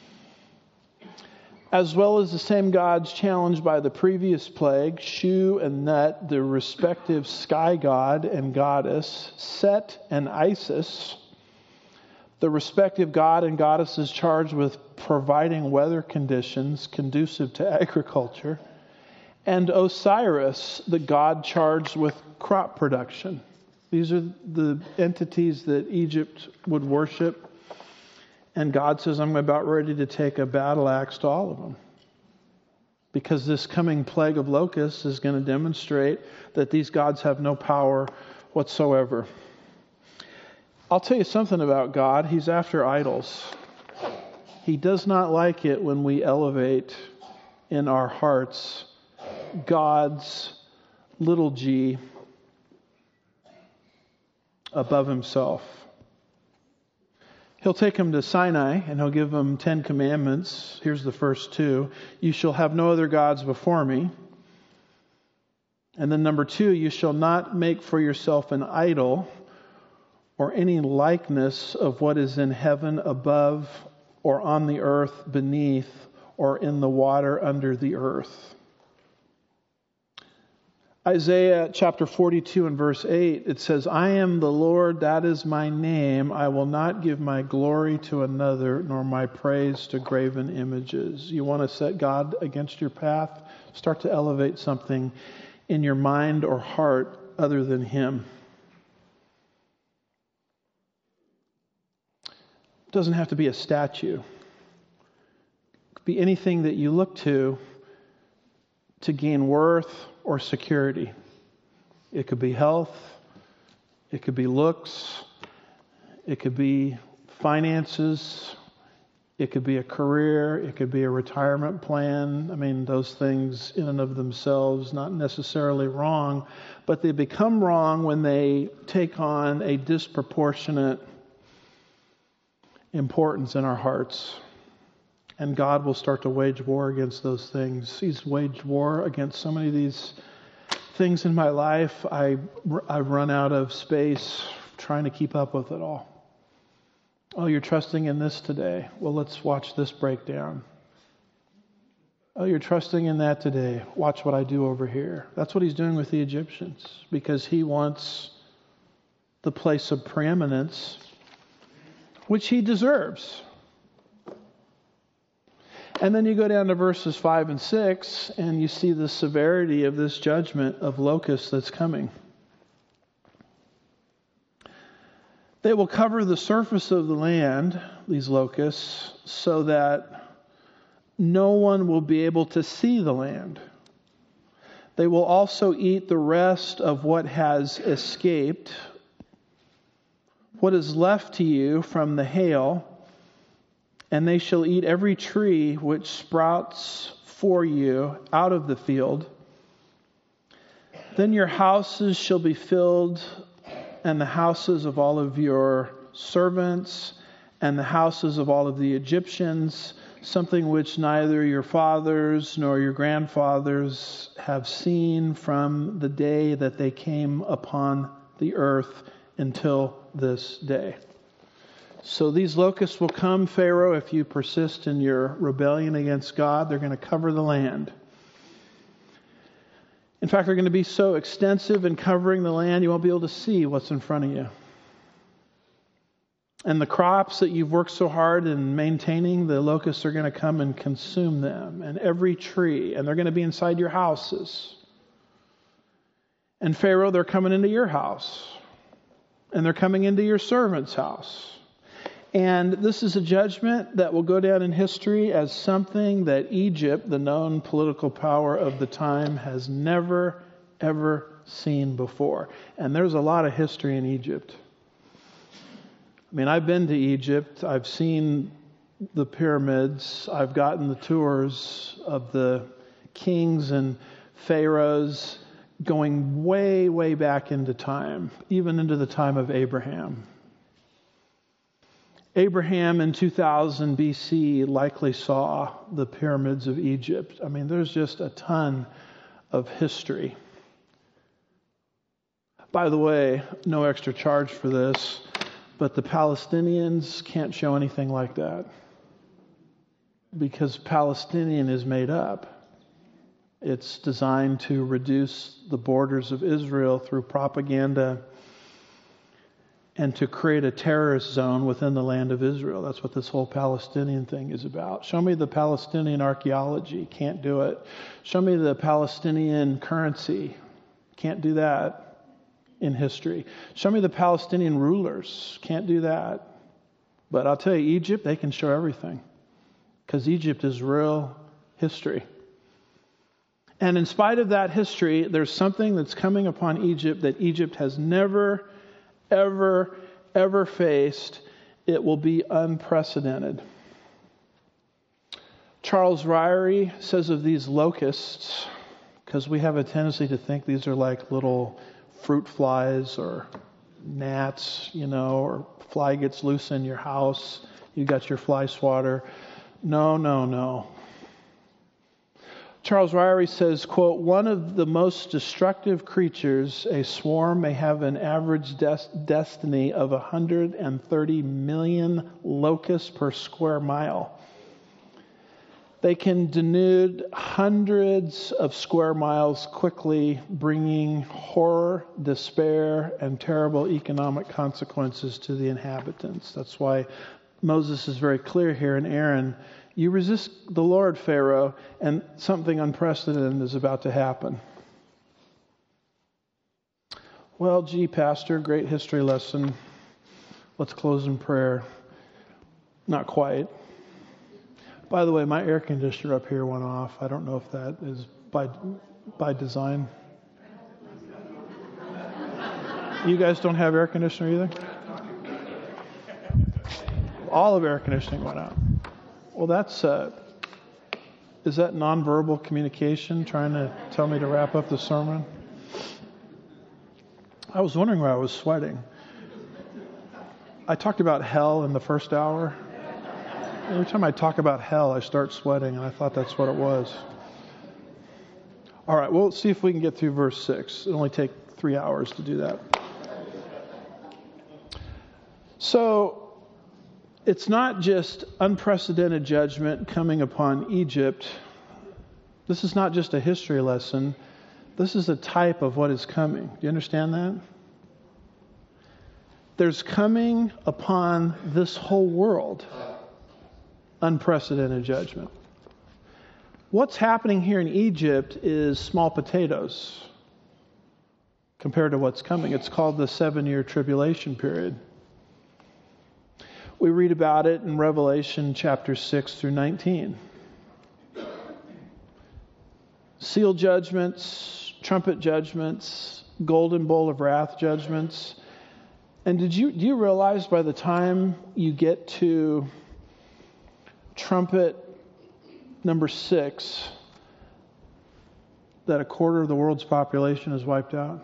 As well as the same gods challenged by the previous plague, Shu and Nut, the respective sky god and goddess, Set and Isis, the respective god and goddesses charged with providing weather conditions conducive to agriculture, and Osiris, the god charged with crop production. These are the entities that Egypt would worship. And God says, I'm about ready to take a battle axe to all of them. Because this coming plague of locusts is going to demonstrate that these gods have no power whatsoever. I'll tell you something about God. He's after idols. He does not like it when we elevate in our hearts God's little g above himself. He'll take them to Sinai and he'll give them 10 commandments. Here's the first 2. You shall have no other gods before me. And then number 2, you shall not make for yourself an idol or any likeness of what is in heaven above or on the earth beneath or in the water under the earth. Isaiah chapter 42 and verse 8, it says, I am the Lord, that is my name. I will not give my glory to another, nor my praise to graven images. You want to set God against your path? Start to elevate something in your mind or heart other than Him. It doesn't have to be a statue. It could be anything that you look to gain worth or security. It could be health. It could be looks. It could be finances. It could be a career. It could be a retirement plan. I mean, those things in and of themselves, not necessarily wrong, but they become wrong when they take on a disproportionate importance in our hearts. And God will start to wage war against those things. He's waged war against so many of these things in my life. I've run out of space trying to keep up with it all. Oh, you're trusting in this today. Well, let's watch this breakdown. Oh, you're trusting in that today. Watch what I do over here. That's what he's doing with the Egyptians, because he wants the place of preeminence, which he deserves. And then you go down to verses 5 and 6, and you see the severity of this judgment of locusts that's coming. They will cover the surface of the land, these locusts, so that no one will be able to see the land. They will also eat the rest of what has escaped, what is left to you from the hail, and they shall eat every tree which sprouts for you out of the field. Then your houses shall be filled, and the houses of all of your servants, and the houses of all of the Egyptians, something which neither your fathers nor your grandfathers have seen from the day that they came upon the earth until this day. So these locusts will come, Pharaoh, if you persist in your rebellion against God. They're going to cover the land. In fact, they're going to be so extensive in covering the land, you won't be able to see what's in front of you. And the crops that you've worked so hard in maintaining, the locusts are going to come and consume them, and every tree, and they're going to be inside your houses. And Pharaoh, they're coming into your house, and they're coming into your servant's house. And this is a judgment that will go down in history as something that Egypt, the known political power of the time, has never, ever seen before. And there's a lot of history in Egypt. I mean, I've been to Egypt. I've seen the pyramids. I've gotten the tours of the kings and pharaohs going way, way back into time, even into the time of Abraham. Abraham in 2000 BC likely saw the pyramids of Egypt. I mean, there's just a ton of history. By the way, no extra charge for this, but the Palestinians can't show anything like that because Palestinian is made up. It's designed to reduce the borders of Israel through propaganda and to create a terrorist zone within the land of Israel. That's what this whole Palestinian thing is about. Show me the Palestinian archaeology. Can't do it. Show me the Palestinian currency. Can't do that in history. Show me the Palestinian rulers. Can't do that. But I'll tell you, Egypt, they can show everything. Because Egypt is real history. And in spite of that history, there's something that's coming upon Egypt that Egypt has never, ever faced. It will be unprecedented. Charles Ryrie says of these locusts, because we have a tendency to think these are like little fruit flies or gnats, or fly gets loose in your house, you got your fly swatter. No. Charles Ryrie says, quote, "One of the most destructive creatures, a swarm may have an average destiny of 130 million locusts per square mile. They can denude hundreds of square miles quickly, bringing horror, despair, and terrible economic consequences to the inhabitants." That's why Moses is very clear here, and Aaron, you resist the Lord, Pharaoh, and something unprecedented is about to happen. Well, gee, Pastor, great history lesson. Let's close in prayer. Not quite. By the way, my air conditioner up here went off. I don't know if that is by design. You guys don't have air conditioner either? All of air conditioning went out. Well, that's, is that nonverbal communication trying to tell me to wrap up the sermon? I was wondering why I was sweating. I talked about hell in the first hour. Every time I talk about hell, I start sweating, and I thought that's what it was. All right, well, let's see if we can get through verse 6. It'll only take 3 hours to do that. So, it's not just unprecedented judgment coming upon Egypt. This is not just a history lesson. This is a type of what is coming. Do you understand that? There's coming upon this whole world unprecedented judgment. What's happening here in Egypt is small potatoes compared to what's coming. It's called the 7-year tribulation period. We read about it in Revelation chapter 6 through 19. Seal judgments, trumpet judgments, golden bowl of wrath judgments. And do you realize by the time you get to trumpet number 6 that a quarter of the world's population is wiped out?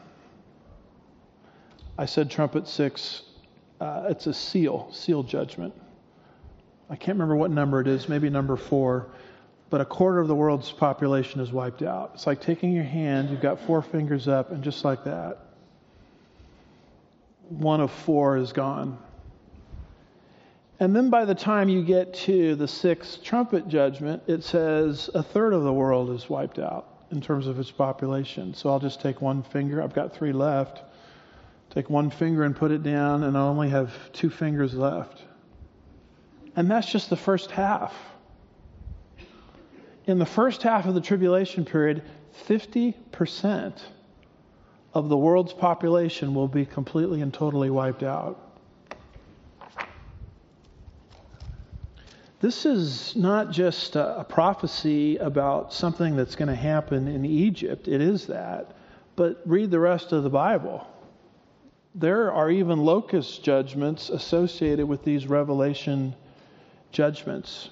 I said trumpet 6. It's a seal judgment. I can't remember what number it is, maybe number 4, but a quarter of the world's population is wiped out. It's like taking your hand, you've got 4 fingers up, and just like that, one of four is gone. And then by the time you get to the sixth trumpet judgment, it says a third of the world is wiped out in terms of its population. So I'll just take one finger. I've got three left. Take one finger and put it down, and I only have two fingers left. And that's just the first half. In the first half of the tribulation period, 50% of the world's population will be completely and totally wiped out. This is not just a prophecy about something that's going to happen in Egypt. It is that. But read the rest of the Bible. There are even locust judgments associated with these Revelation judgments.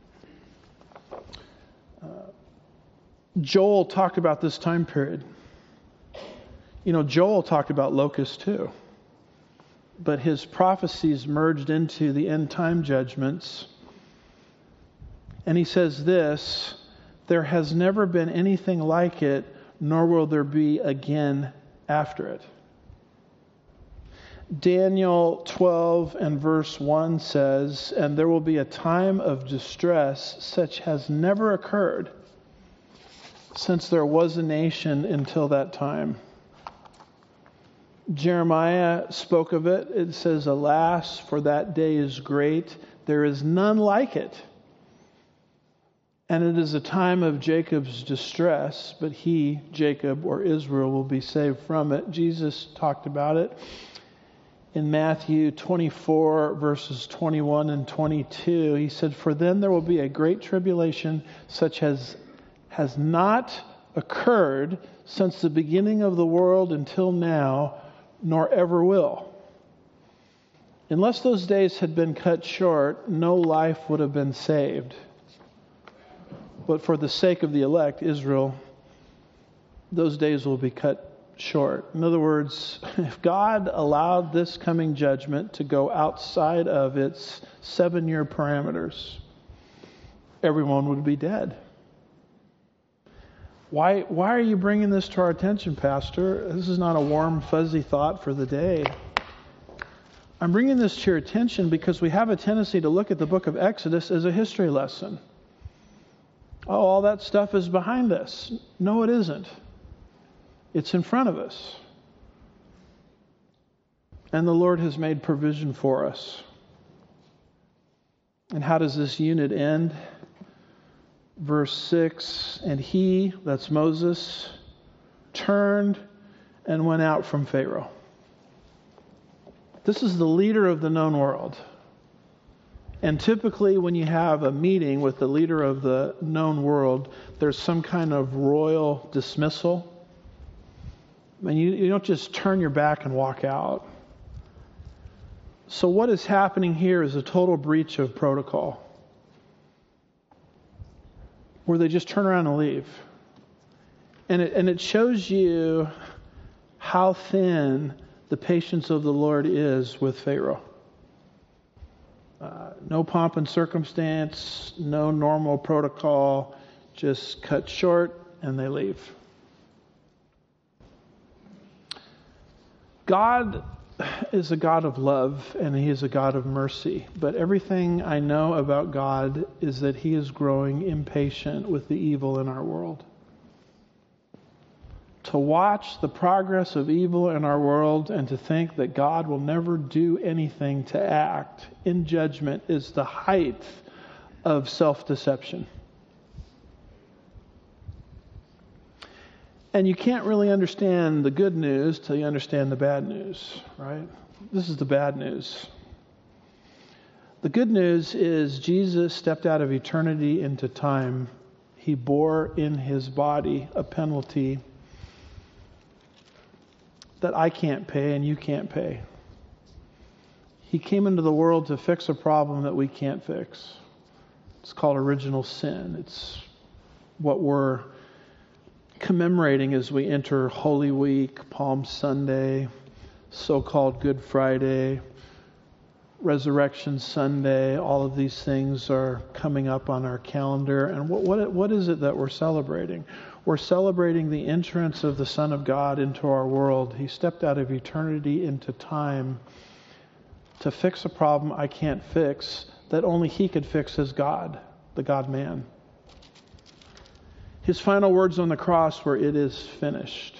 Joel talked about this time period. You know, Joel talked about locusts too. But his prophecies merged into the end time judgments. And he says this, there has never been anything like it, nor will there be again after it. Daniel 12 and verse 1 says, and there will be a time of distress such has never occurred since there was a nation until that time. Jeremiah spoke of it. It says, alas, for that day is great. There is none like it. And it is a time of Jacob's distress, but he, Jacob or Israel, will be saved from it. Jesus talked about it in Matthew 24, verses 21 and 22. He said, for then there will be a great tribulation such as has not occurred since the beginning of the world until now, nor ever will. Unless those days had been cut short, no life would have been saved. But for the sake of the elect, Israel, those days will be cut short. In other words, if God allowed this coming judgment to go outside of its 7-year parameters, everyone would be dead. Why are you bringing this to our attention, Pastor? This is not a warm, fuzzy thought for the day. I'm bringing this to your attention because we have a tendency to look at the book of Exodus as a history lesson. Oh, all that stuff is behind us. No, it isn't. It's in front of us. And the Lord has made provision for us. And how does this unit end? Verse 6, and he, that's Moses, turned and went out from Pharaoh. This is the leader of the known world. And typically when you have a meeting with the leader of the known world, there's some kind of royal dismissal. I mean, you don't just turn your back and walk out. So what is happening here is a total breach of protocol, where they just turn around and leave. And it shows you how thin the patience of the Lord is with Pharaoh. No pomp and circumstance, no normal protocol, just cut short and they leave. God is a God of love and He is a God of mercy. But everything I know about God is that He is growing impatient with the evil in our world. To watch the progress of evil in our world and to think that God will never do anything to act in judgment is the height of self-deception. And you can't really understand the good news till you understand the bad news, right? This is the bad news. The good news is Jesus stepped out of eternity into time. He bore in His body a penalty that I can't pay and you can't pay. He came into the world to fix a problem that we can't fix. It's called original sin. It's what we're commemorating as we enter Holy Week, Palm Sunday, so-called Good Friday, Resurrection Sunday. All of these things are coming up on our calendar. And what is it that we're celebrating? We're celebrating the entrance of the Son of God into our world. He stepped out of eternity into time to fix a problem I can't fix, that only He could fix as God, the God-man. His final words on the cross were, "It is finished."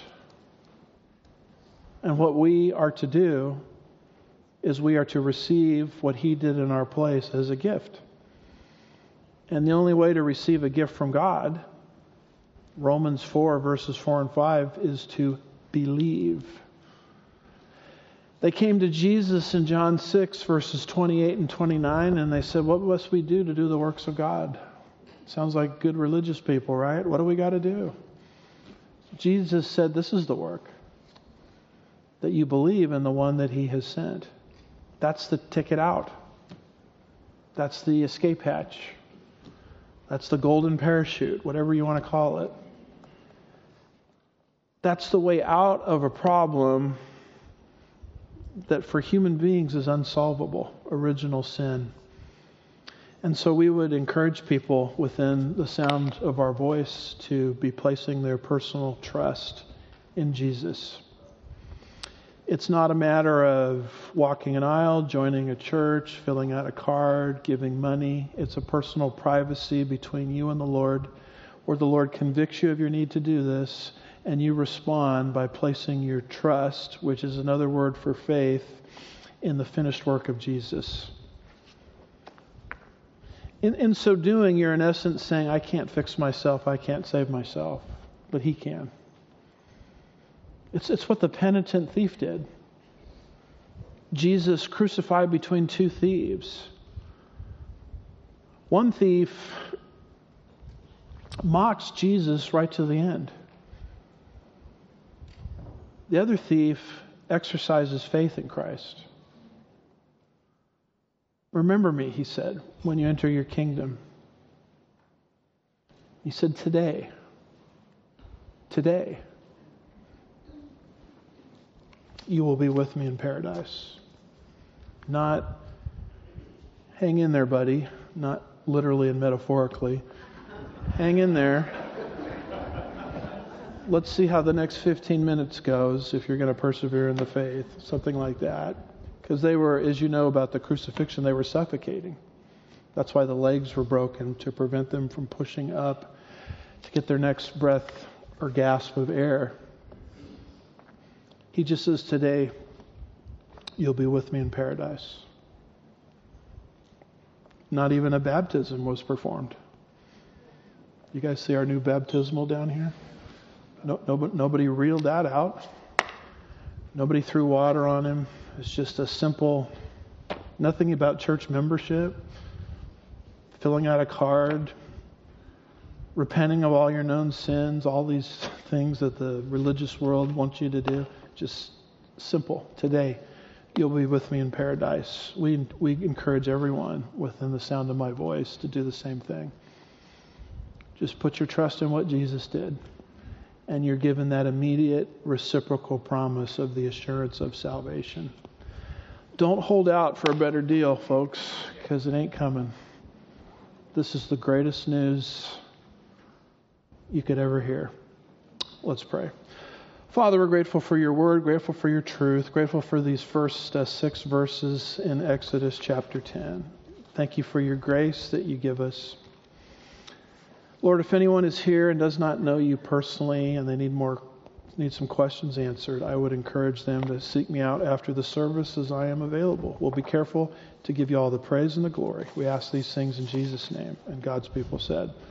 And what we are to do is we are to receive what He did in our place as a gift. And the only way to receive a gift from God, Romans 4, verses 4 and 5, is to believe. They came to Jesus in John 6, verses 28 and 29, and they said, "What must we do to do the works of God?" Sounds like good religious people, right? What do we got to do? Jesus said, "This is the work, that you believe in the one that He has sent." That's the ticket out. That's the escape hatch. That's the golden parachute, whatever you want to call it. That's the way out of a problem that for human beings is unsolvable, original sin. And so we would encourage people within the sound of our voice to be placing their personal trust in Jesus. It's not a matter of walking an aisle, joining a church, filling out a card, giving money. It's a personal privacy between you and the Lord, where the Lord convicts you of your need to do this, and you respond by placing your trust, which is another word for faith, in the finished work of Jesus. In so doing, you're in essence saying, "I can't fix myself, I can't save myself, but He can." It's what the penitent thief did. Jesus crucified between two thieves. One thief mocks Jesus right to the end. The other thief exercises faith in Christ. "Remember me," He said, "when you enter your kingdom." He said, today, you will be with me in paradise. Not, hang in there, buddy. Not literally and metaphorically. Hang in there. Let's see how the next 15 minutes goes if you're going to persevere in the faith. Something like that. Because they were, as you know about the crucifixion, they were suffocating. That's why the legs were broken, to prevent them from pushing up to get their next breath or gasp of air. He just says, today, you'll be with me in paradise. Not even a baptism was performed. You guys see our new baptismal down here? Nobody reeled that out. Nobody threw water on him. It's just a simple, nothing about church membership, filling out a card, repenting of all your known sins, all these things that the religious world wants you to do. Just simple. Today, you'll be with me in paradise. We encourage everyone within the sound of my voice to do the same thing. Just put your trust in what Jesus did, and you're given that immediate reciprocal promise of the assurance of salvation. Don't hold out for a better deal, folks, because it ain't coming. This is the greatest news you could ever hear. Let's pray. Father, we're grateful for your word, grateful for your truth, grateful for these first 6 verses in Exodus chapter 10. Thank you for your grace that you give us. Lord, if anyone is here and does not know you personally and they need some questions answered, I would encourage them to seek me out after the service, as I am available. We'll be careful to give you all the praise and the glory. We ask these things in Jesus' name. And God's people said,